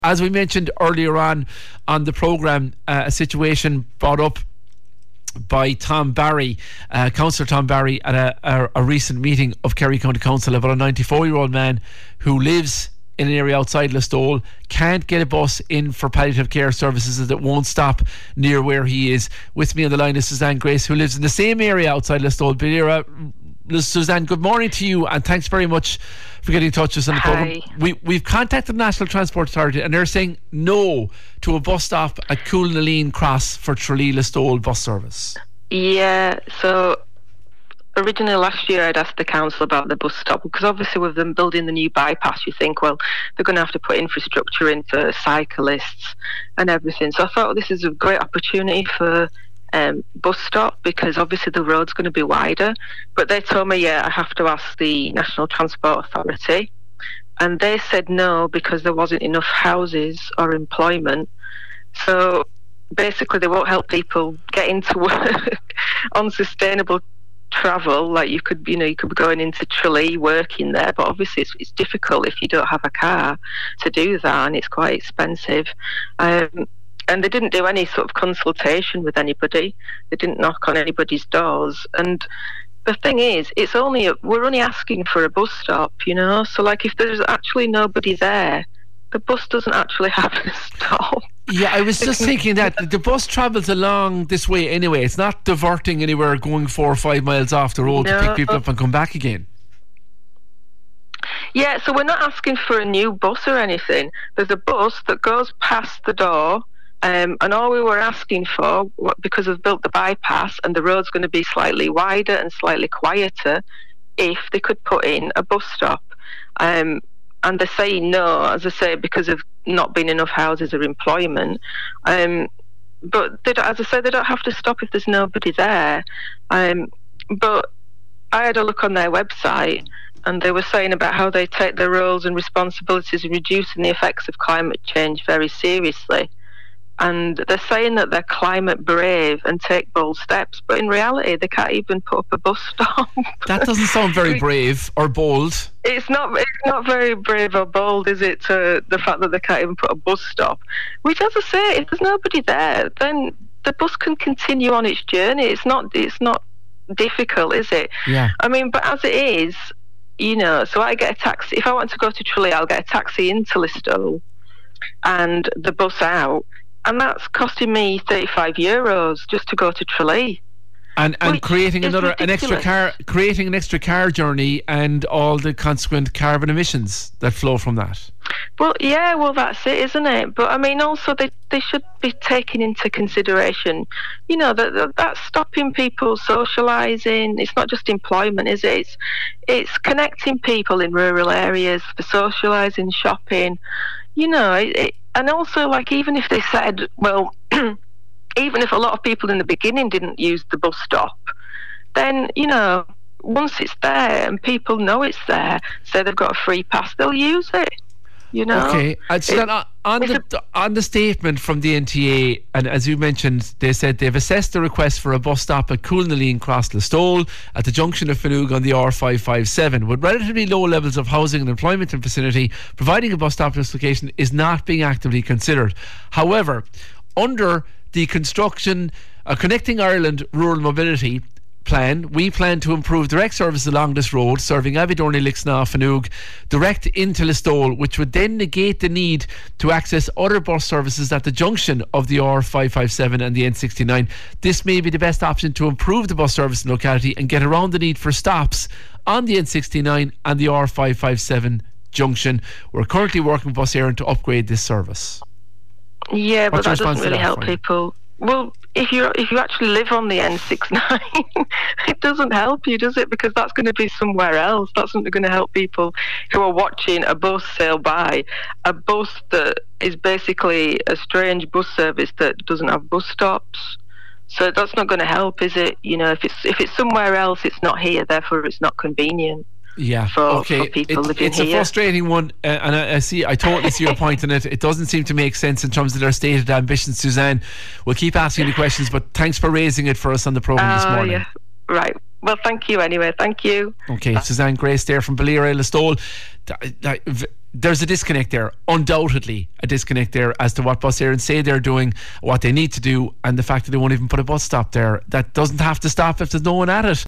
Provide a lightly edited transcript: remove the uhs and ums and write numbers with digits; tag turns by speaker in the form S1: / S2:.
S1: As we mentioned earlier on the programme, a situation brought up by Tom Barry, Councillor Tom Barry, at a recent meeting of Kerry County Council about a 94-year-old man who lives in an area outside Listowel, can't get a bus in for palliative care services as it won't stop near where he is. With me on the line is Suzanne Grace, who lives in the same area outside Listowel. Suzanne, good morning to you, and thanks very much for getting in touch with us on the programme. We've contacted the National Transport Authority, and they're saying no to a bus stop at Coolnaleen Cross for Tralee Listowel bus service.
S2: Yeah, so originally last year I'd asked the council about the bus stop, because obviously with them building the new bypass, you think, well, they're going to have to put infrastructure in for cyclists and everything. So I thought this is a great opportunity for bus stop, because obviously the road's going to be wider. But they told me, I have to ask the National Transport Authority, and they said no, because there wasn't enough houses or employment. So basically they won't help people get into work on sustainable travel. Like you could be going into Tralee, working there, but obviously it's difficult if you don't have a car to do that, and it's quite expensive. And they didn't do any sort of consultation with anybody. They didn't knock on anybody's doors. And the thing is, we're only asking for a bus stop, So like if there's actually nobody there, the bus doesn't actually have to stop.
S1: Yeah, I was just thinking that the bus travels along this way anyway. It's not diverting anywhere, going 4 or 5 miles off the road to pick people up and come back again.
S2: Yeah, so we're not asking for a new bus or anything. There's a bus that goes past the door. And all we were asking for, because we've built the bypass and the road's going to be slightly wider and slightly quieter, if they could put in a bus stop. And they're saying no, as I say, because of not being enough houses or employment. But as I say, they don't have to stop if there's nobody there. But I had a look on their website, and they were saying about how they take their roles and responsibilities in reducing the effects of climate change very seriously. And they're saying that they're climate brave and take bold steps, but in reality they can't even put up a bus stop.
S1: That doesn't sound very brave or bold.
S2: It's not very brave or bold, is it, to the fact that they can't even put a bus stop? Which, as I say, if there's nobody there, then the bus can continue on its journey. It's not difficult, is it?
S1: Yeah.
S2: I mean, but as it is, so I get a taxi. If I want to go to Tralee, I'll get a taxi into Listowel and the bus out. And that's costing me €35 just to go to Tralee.
S1: And creating an extra car journey and all the consequent carbon emissions that flow from that.
S2: Well, that's it, isn't it? But I mean, also they should be taking into consideration, that's stopping people socialising. It's not just employment, is it? It's connecting people in rural areas for socialising, shopping. And also, like, even if they said, well, even if a lot of people in the beginning didn't use the bus stop, then, once it's there and people know it's there, say they've got a free pass, they'll use it.
S1: Okay, so on the statement from the NTA, and as you mentioned, they said they've assessed the request for a bus stop at Coolnaleen Cross Listowel at the junction of Fanug on the R557. With relatively low levels of housing and employment in vicinity, providing a bus stop at this location is not being actively considered. However, under the Connecting Ireland Rural Mobility plan, we plan to improve direct services along this road, serving Avidorney, Lixnaw, Fanug, direct into Listowel, which would then negate the need to access other bus services at the junction of the R557 and the N69. This may be the best option to improve the bus service in the locality and get around the need for stops on the N69 and the R557 junction. We're currently working with Bus Éireann to upgrade this service.
S2: Yeah, but that doesn't really help people. Well, if you actually live on the N69, it doesn't help you, does it? Because that's going to be somewhere else. That's not going to help people who are watching a bus sail by. A bus that is basically a strange bus service that doesn't have bus stops. So that's not going to help, is it? If it's somewhere else, it's not here. Therefore, it's not convenient.
S1: Yeah,
S2: for people living
S1: it's
S2: here.
S1: a frustrating one, and I totally see your point on it. It doesn't seem to make sense in terms of their stated ambitions, Suzanne. We'll keep asking the questions, but thanks for raising it for us on the programme this morning.
S2: Yeah. Right. Well, thank you anyway. Thank you.
S1: Okay, Suzanne Grace there from Ballyrea Listowel. there's a disconnect there, undoubtedly a disconnect there as to what Bus Éireann say they're doing, what they need to do, and the fact that they won't even put a bus stop there that doesn't have to stop if there's no one at it.